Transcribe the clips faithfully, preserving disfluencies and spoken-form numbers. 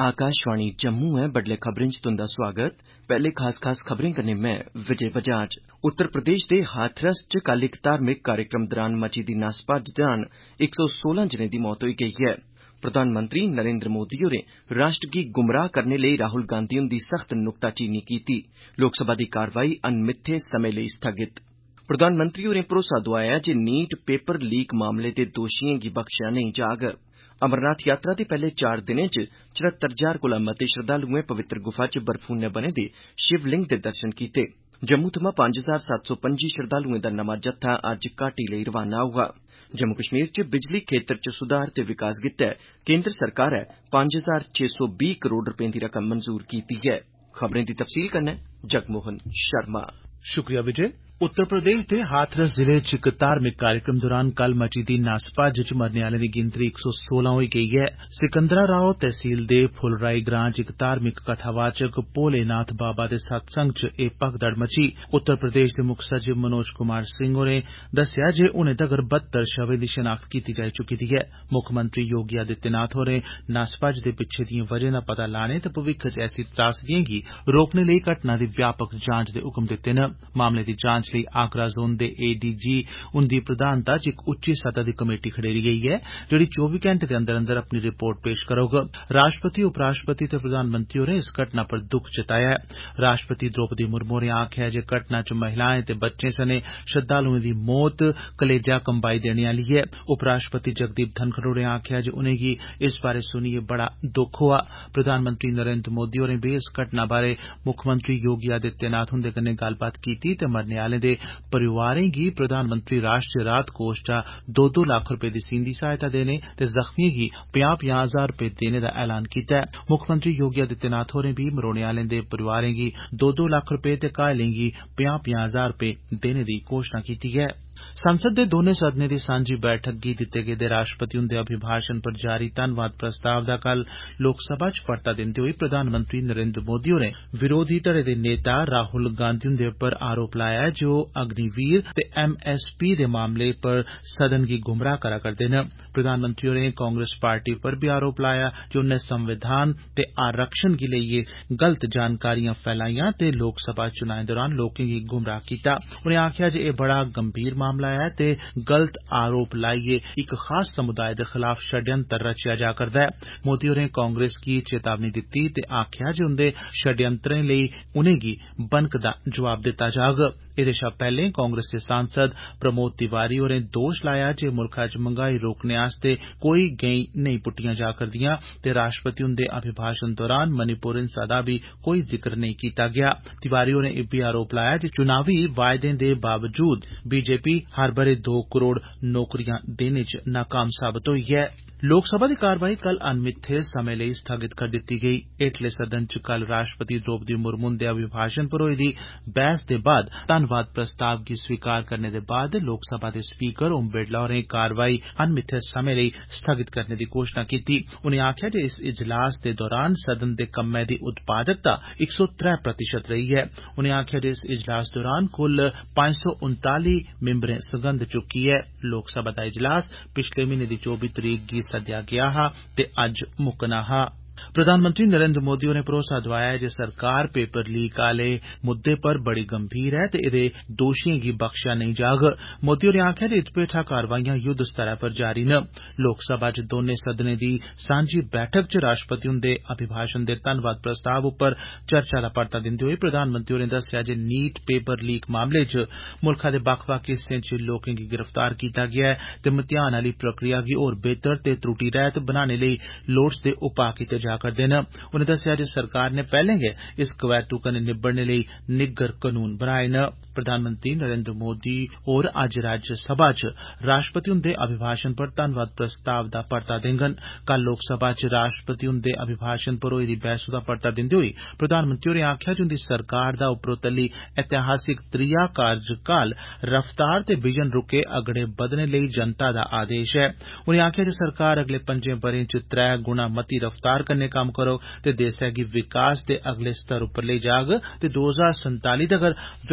आकाशवाणी जम्मू है बडले खबरें च तुंदा स्वागत। पैहले खास खास खबरें कन्नै मैं विजय बजाज। उत्तर प्रदेश दे हाथरस च कल इक धार्मिक कार्यक्रम दौरान मची दी नस भज्ज दौरान इक सौ सोलह जनें दी मौत होई गेई ऐ। प्रधानमंत्री नरेंद्र मोदी होरें राष्ट्र गी गुमराह करने लेई राहुल गांधी हुंदी सख्त नुक्ताचीनी कीती। लोकसभा दी कारवाई अनमित्थे समें लेई स्थगित। प्रधानमंत्री होरें भरोसा दोआया जे नीट पेपर लीक मामले दे दोशियें गी बख्शेआ नेईं जाग। अमरनाथ यात्रा दे पैहले चार दिनें च चरहत्तर हजार कोला मते श्रद्धालुएं पवित्र गुफा च बर्फूने बने दे शिवलिंग दे दर्शन कीते। जम्मू थमां पंज हजार सत्त सौ पंजी श्रद्धालुएं दा नमां जत्था अज्ज घाटी लेई रवाना होआ। जम्मू कश्मीर च बिजली खेतर च सुधार ते विकास गित्तै केंद्र सरकारै पंज हजार छे सौ बीह् करोड़ रपें दी रकम मंजूर कीती ऐ। खबरें दी तफसील कन्नै जगमोहन शर्मा। शुक्रिया विजय। उत्तर प्रदेश दे हाथरस जिले च इक धार्मिक कार्यक्रम दौरान कल मची दी नस भज्ज च मरने आलें दी गिनतरी इक सौ सोलह होई गेई ऐ। सिकंदरा राव तहसील दे फुलराई ग्रां च इक धार्मिक कथावाचक भोलेनाथ बाबा दे सत्संग च एह भगदड़ मची। उत्तर प्रदेश दे मुक्ख सचिव मनोज कुमार सिंह होरें दस्सेआ जे हुनै तगर बहत्तर शवें दी शनाख्त कीती जाई चुकी दी ऐ। मुक्खमंत्री योगी आदित्यनाथ होरें नस भज्ज दे पिच्छे दिएं वजहें दा पता लाने ते भविक्ख च ऐसी त्रासदिएं गी रोकने लेई घटना दी व्यापक जांच दे हुकम दित्ते न। मामले दी जांच लेई आगरा जोन दे ए डी जी उंदी प्रधानता च इक उच्ची सतह दी कमेटी खड़ेरी गेई ऐ जेड़ी चौबी घैंटे दे अंदर अंदर अपनी रिपोर्ट पेश करोग। राष्ट्रपति उपराष्ट्रपति ते प्रधानमंत्री होरें इस घटना पर दुख जताया ऐ। राष्ट्रपति द्रौपदी मुर्मू होरें आखेआ जे घटना च महिलाएं ते बच्चें सने श्रद्धालुएं दी मौत कलेजा कंबाई देने आली ऐ। उपराष्ट्रपति जगदीप धनखड़ होरें आखेआ जे उनेंगी इस बारे सुनियै बड़ा दुख होआ। प्रधानमंत्री नरेंद्र मोदी होरें बी इस घटना बारे मुक्खमंत्री योगी आदित्यनाथ हुंदे कन्नै गल्लबात कीती ते मरने आलें दे परिवारें गी प्रधानमंत्री राष्ट्रीय राहत कोष चा दो दो लाख रपे दी सींधी सहायता देने ते जख्मिएं गी पंजाह पंजाह हजार रपे देने दा ऐलान कीता ऐ। मुक्खमंत्री योगी आदित्यनाथ होरें बी मरोने आलें दे परिवारें गी दो दो लाख रपे ते घायलें गी पंजाह पंजाह हजार रपे देने दी घोषणा कीती ऐ। संसद दे दौनें सदनें दी सांझी बैठक गी दित्ते गेदे राष्ट्रपति हुंदे अभिभाषण पर जारी धन्नवाद प्रस्ताव दा कल लोकसभा च परता दिंदे होई प्रधानमंत्री नरेंद्र मोदी होरें विरोधी धड़े दे नेता राहुल गांधी हुंदे उप्पर आरोप लाया जे ओह अग्निवीर ते एम एस पी दे मामले पर सदन गी गुमराह करा करदे न। प्रधानमंत्री होरें कांग्रेस पार्टी पर बी आरोप लाया जे उन्नै संविधान ते आरक्षण गी लेइयै गलत जानकारियां फैलाइयां ते लोकसभा चुनाएं दौरान लोकें गी गुमराह कीता। उनें आखेआ जे एह बड़ा गंभीर मामला ऐ ते गलत आरोप लाइयै इक खास समुदाय दे खलाफ षड्यंत्र रचेआ जा करदा ऐ। मोदी होरें कांग्रेस गी चेतावनी दित्ती ते आखेआ जे उंदे षड्यंत्रें लेई उनेंगी बनकदा जवाब दित्ता जाग। एदे शा पैहले कांग्रेस दे सांसद प्रमोद तिवारी होरें दोश लाया जे मुल्खा च मंगाई रोकने आस्तै कोई गैंई नेईं पुट्टियां जा करदियां ते राष्ट्रपति हुंदे अभिभाषण दौरान मणिपुर हिंसा दा बी कोई जिक्र नेईं कीता गेआ। तिवारी होरें इब्बी आरोप लाया जे चुनावी वायदें दे बावजूद बीजेपी हर बरे दो करोड़ नौकरियां देने च नाकाम साबत होई ऐ। लोकसभा दी कारवाई कल अनमित्थे समें लेई स्थगित करी दित्ती गेई। हेठले सदन च कल राष्ट्रपति द्रौपदी मुर्मू हुंदे अभिभाषण पर होई दी बहस दे बाद धन्नवाद प्रस्ताव गी स्वीकार करने दे बाद लोकसभा दे स्पीकर ओम बिरला होरें कारवाई अनमित्थे समें लेई स्थगित करने दी घोषणा कीती। उनें आखेआ जे इस इजलास दे दौरान सदन दे कम्मै दी उत्पादकता इक सौ त्रै प्रतिशत रही ऐ। उनें आखेआ जे इस इजलास दौरान कुल पंज सौ उनताली मिम्बरें सगंध चुक्की ऐ। लोकसभा दा इजलास पिछले म्हीने दी चौबी तरीक गी सद्देआ गेआ हा ते अज्ज मुक्कना हा। प्रधानमंत्री नरेंद्र मोदी होरें भरोसा दोआया जे सरकार पेपर लीक आले मुद्दे पर बड़ी गंभीर ऐ ते एदे दोशियें गी बख्शेआ नेईं जाग। मोदी होरें आखेआ जे इत पेठा कारवाइयां युद्ध स्तरै पर जारी न। लोकसभा च दौनें सदनें दी सांझी बैठक च राष्ट्रपति हुंदे अभिभाषण दे धन्नवाद प्रस्ताव उप्पर चर्चा दा परता दिंदे होई प्रधानमंत्री होरें दस्सेआ जे नीट पेपर लीक मामले च मुल्खा दे बक्ख-बक्ख हिस्सें च लोकें गी गिरफ्तार कीता गेआ ऐ ते मतेयान आली प्रक्रिया गी होर बेहतर ते त्रुटि रहित बनाने लेई लोड़चदे उपाऽ कीते जा करदे न। उनें दस्सेआ जे सरकार नै पैहले गै इस कवैतू कन्नै निब्बड़ने लेई निग्गर कनून बनाए न। प्रधानमंत्री नरेंद्र मोदी होर अज्ज राज्यसभा च राष्ट्रपति हुंदे अभिभाषण पर धन्नवाद प्रस्ताव दा परता देंगन। कल लोकसभा च राष्ट्रपति हुंदे अभिभाषण पर होई दी बैह्सू दा परता दिंदे होई प्रधानमंत्री होरें आखेआ जे उंदी सरकार दा उपरोतली ऐतिहासिक त्रीया कार्यकाल रफ्तार ते बिजन रुके अगड़े बधने लेई जनता दा आदेश ऐ। उनें आखेआ जे सरकार अगले पंजें ब'रें च त्रै गुणा मती रफ्तार कन्नै कम्म करोग ते देसै गी विकास दे अगले स्तर उप्पर लेई जाग ते दो हजार संताली तगर विकसित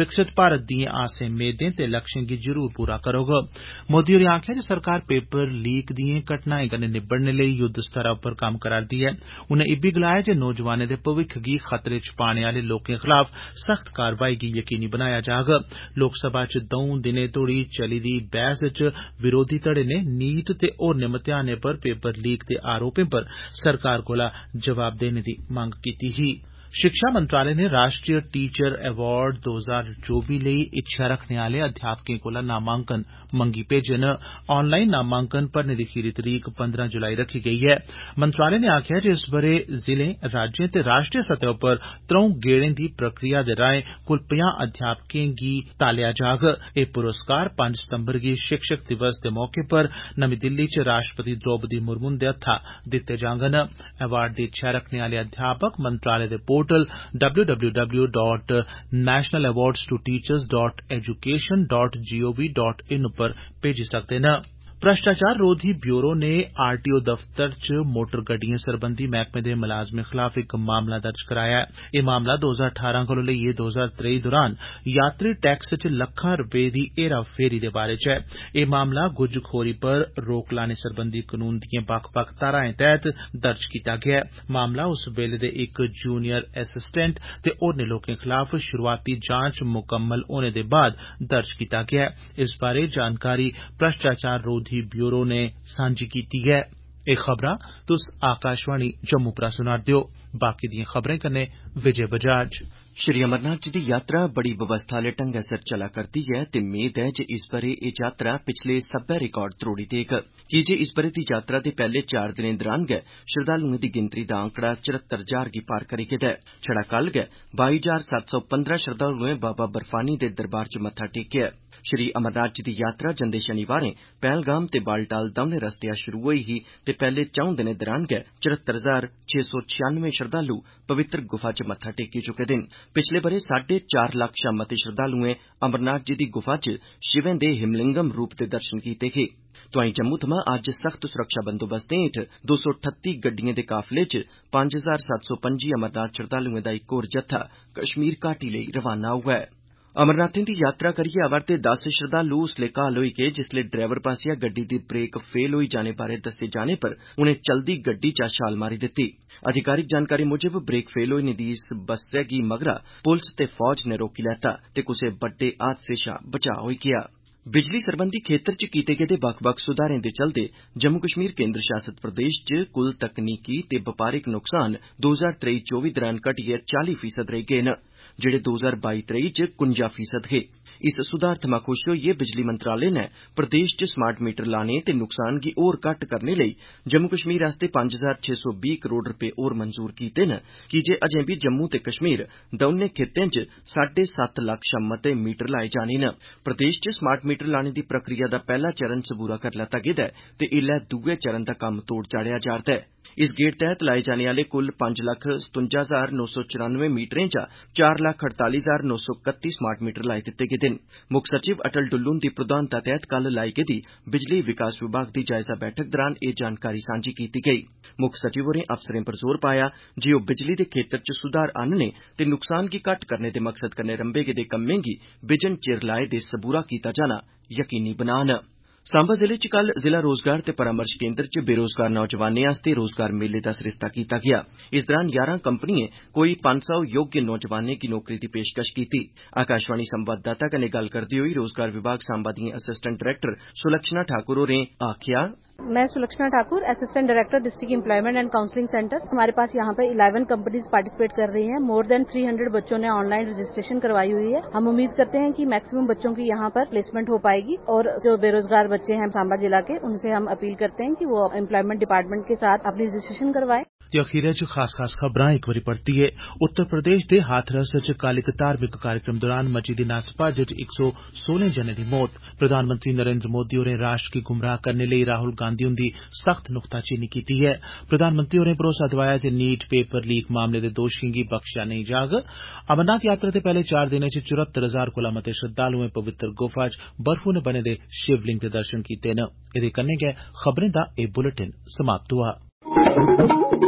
भारत दिएं आसें मेदें ते लक्ष्यें गी जरूर पूरा करोग। मोदी होरें आखेआ जे सरकार पेपर लीक दिएं घटनाएं कन्नै निब्बड़ने लेई युद्ध स्तरै उप्पर कम्म करा'रदी ऐ। उनें इब्बी गलाया जे नौजवानें दे भविक्ख गी खतरे च पाने आले लोकें खलाफ सख्त कारवाई गी यकीनी बनाया जाग। लोकसभा च दऊं दिनें तोड़ी चली दी बैह्स च विरोधी धड़े ने नीट ते होरनें मतेयानें पर पेपर लीक दे आरोपें पर सरकार कोला जवाब देने दी मंग कीती ही। शिक्षा मंत्रालय ने राष्ट्रीय टीचर अवार्ड दो हजार चौबी लेई इच्छा रखने आले अध्यापकें कोला नामांकन मंगी भेजे न। ऑनलाइन नामांकन भरने दी खीरी तरीक पंद्रह जुलाई रखी गेई ऐ। मंत्रालय ने आखेआ जे इस बरे जिलें, राज्यें ते राष्ट्रीय सतह उप्पर त्रौं गेड़ें दी प्रक्रिया दे राएं कुल पंजाह् अध्यापकें गी तालेया जाग। एह् पुरस्कार पंज सितंबर गी शिक्षक दिवस दे मौके पर नमीं दिल्ली च राष्ट्रपति द्रौपदी मुर्मू हुंदे हत्था दित्ते जाङन। अवार्ड दी इच्छा रखने आले अध्यापक मंत्रालय दे portal W W W dot national awards to teachers dot education dot GOV dot in उप्पर भेजी सकदे न। भ्रष्टाचार रोधी ब्यूरो ने आरटीओ दफ्तर च मोटर गड्डियें सरबंधी मैह्कमे दे मुलाजमें खलाफ इक मामला दर्ज कराया ऐ। एह् मामला दो हजार ठारां कोला लेइयै दो हजार त्रेई दौरान यात्री टैक्स च लक्खां रपे दी हेरा फेरी दे बारे च ऐ। एह् मामला गुज्जखोरी पर रोक लाने सरबंधी कनून दिएं बक्ख बक्ख धाराएं तैह्त दर्ज कीता गेआ ऐ। मामला उस बेल्ले दे इक जूनियर असिस्टेंट ते होरनें लोकें खलाफ शुरुआती जांच मुकम्मल होने दे बाद दर्ज कीता गेआ ऐ। इस बारे जानकारी भ्रष्टाचार रोधी ब्यूरो ने सांझी कीती ऐ। एह् खबरां तुस आकाशवाणी जम्मू परा सुना'रदे ओ। बाकी दिएं खबरें कन्नै विजय बजाज। श्री अमरनाथ जी दी यात्रा बड़ी बवस्था आले ढंगै सिर चला करदी ऐ ते मेद ऐ जे इस बरे एह् यात्रा पिछले सब्बै रिकार्ड त्रोड़ी देग। कीजे इस बरे दी यात्रा दे पैह्ले चार दिनें दरान गै श्रद्धालुएं दी गिनतरी दा आंकड़ा चरहत्तर हजार गी पार करी गेदा ऐ। छड़ा कल गै बाई हजार सत्त सौ पंदरां श्रद्धालुएं बाबा बर्फानी दे दरबार च मत्था टेकेआ। श्री अमरनाथ जी दी यात्रा जंदे शनिवारें पहलगाम ते बालटाल दौनें रस्तेया शुरू होई ही ते पैह्ले चौं दिनें दरान गै चरहत्तर हजार छे सौ छियानवे श्रद्धालु पवित्र गुफा च मत्था टेकी चुके दे न। पिछले बरे साढ़े चार लक्ख शा मते श्रद्धालुएं अमरनाथ जी दी गुफा च शिवें दे हिमलिंगम रूप दे दर्शन कीते हे। तोआईं जम्मू थमां अज्ज सख्त सुरक्षा बंदोबस्तें हेठ दो सौ ठत्ती गड्डिएं दे काफले च पंज हजार सत्त सौ पंजी अमरनाथ श्रद्धालुएं दा इक होर जत्था कश्मीर घाटी लेई रवाना होआ ऐ। अमरनाथें दी यात्रा करियै आवा'रदे दस श्रद्धालु उसले घायल होई गे जिसलै ड्राइवर पास्सेआ गड्डी दी ब्रेक फेल होई जाने बारै दस्से जाने पर उनें चलदी गड्डी चा छाल मारी दित्ती। अधिकारिक जानकारी मुजब ब्रेक फेल होने दी इस बस्सै गी मगरा पुलस ते फौज नै रोकी लैता ते कुसै बड्डे हादसे शा बचाऽ होई गेआ। बिजली सरबंधी खेतर च कीते गेदे बक्ख बक्ख सुधारें दे चलदे जम्मू कश्मीर केन्द्र शासित प्रदेश च कुल तकनीकी ते बपारिक नुकसान दो हजार त्रेई चौबी दरान घटियै चाली फीसद रेही गे न, जेड़े दो हजार बाई त्रेई च कुंजा फीसद हे। इस सुधार थमां खुश होइयै बिजली मंत्रालय नै प्रदेश च स्मार्ट मीटर लाने ते नुकसान गी होर घट्ट करने लेई जम्मू कश्मीर आस्तै पंज हजार छे सौ बीह् करोड़ रपे होर मंजूर कीते न, कीजे अजें बी जम्मू ते कश्मीर दौनें खित्तें च साढ़े सत्त लक्ख शा मते मीटर लाए जाने न। प्रदेश च स्मार्ट मीटर लाने दी प्रक्रिया दा पैह्ला चरण सबूरा करी लैता गेदा ऐ ते इल्लै दुए चरण दा कम्म तोड़ चाढ़ेया जा'रदा ऐ। इस गेड़ तैह्त लाए जाने आले कुल पंज लक्ख सतुंजा हजार नौ सौ चौरानवे मीटरें चा चार लक्ख अड़ताली हजार नौ सौ कत्ती स्मार्ट मीटर लाई दित्ते गेदे न। मुक्ख सचिव अटल डुल्लू हुंदी प्रधानता तैह्त कल लाई गेदी बिजली विकास विभाग दी जायजा बैठक दरान एह् जानकारी सांझी कीती गेई। मुक्ख सचिव होरें अफसरें पर जोर पाया जे ओह् बिजली दे खेतर च सुधार आह्नने ते नुकसान गी घट्ट करने दे मकसद कन्नै रंभे गेदे कम्में गी बिजन चिर लाए दे सबूरा कीता जाना यकीनी बनान। सांबा जिले च कल जिला रोजगार ते परामर्श केन्द्र च बेरोजगार नौजवानें आस्तै रोजगार मेले दा सरिस्ता कीता गेआ। इस दरान यारां कंपनिएं कोई पंज सौ योग्य नौजवानें गी नौकरी दी पेशकश कीती। आकाशवाणी संवाददाता कन्नै गल्ल करदे होई रोजगार विभाग सांबा दिएं असिस्टेंट डायरेक्टर सुलक्षणा ठाकुर होरें आखेआ, मैं Sulakshana Thakur, assistant director district employment and counselling centre. हमारे पास यहाँ पे इलेवन कंपनीज पार्टिसिपेट कर रही हैं। मोर देन तीन सौ बच्चों ने ऑनलाइन रजिस्ट्रेशन करवाई हुई है। हम उम्मीद करते हैं कि मैक्सिमम बच्चों की यहाँ पर प्लेसमेंट हो पाएगी और जो बेरोजगार बच्चे हैं सांबा जिला के, उनसे हम अपील करते हैं कि वो एम्प्लॉयमेंट डिपार्टमेंट के साथ अपनी रजिस्ट्रेशन करवाएं। ते अखीरै च खास खास खबरां इक बारी परतियै उत्तर प्रदेश दे हाथरस च कल इक धार्मिक कार्यक्रम दौरान मची दी नसभज्ज च इक सौ सोलह जनें दी मौत। प्रधानमंत्री नरेंद्र मोदी होरें राष्ट्र गी गुमराह करने लेई राहुल गांधी हुंदी सख्त नुक्ताचीनी कीती ऐ। प्रधानमंत्री होरें भरोसा दोआया जे नीट पेपर लीक मामले दे दोशियें गी बख्शेया नेईं जाग। अमरनाथ यात्रा दे पैह्ले चार दिनें च चौहत्तर हजार कोला मते श्रद्धालुएं पवित्र गुफा च बर्फू नै बने दे शिवलिंग दे दर्शन कीते न। एह्दे कन्नै गै खबरें दा एह् बुलेटिन समाप्त होआ।